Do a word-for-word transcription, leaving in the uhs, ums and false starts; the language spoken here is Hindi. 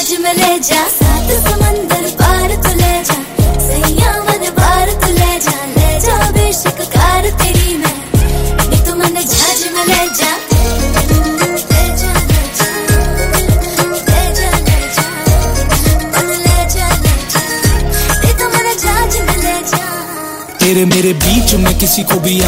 जहाज में ले जा, सात समंदर पार तू ले जा, सैया मन बार तू ले जा, ले जा बेशक कार तेरी मैं, नी तू मन जहाज में ले जा, ले जा ले जा, ले जा ले जा, मन ले जा ले जा, नी तू मन जहाज में ले जा। तेरे मेरे बीच में किसी को भी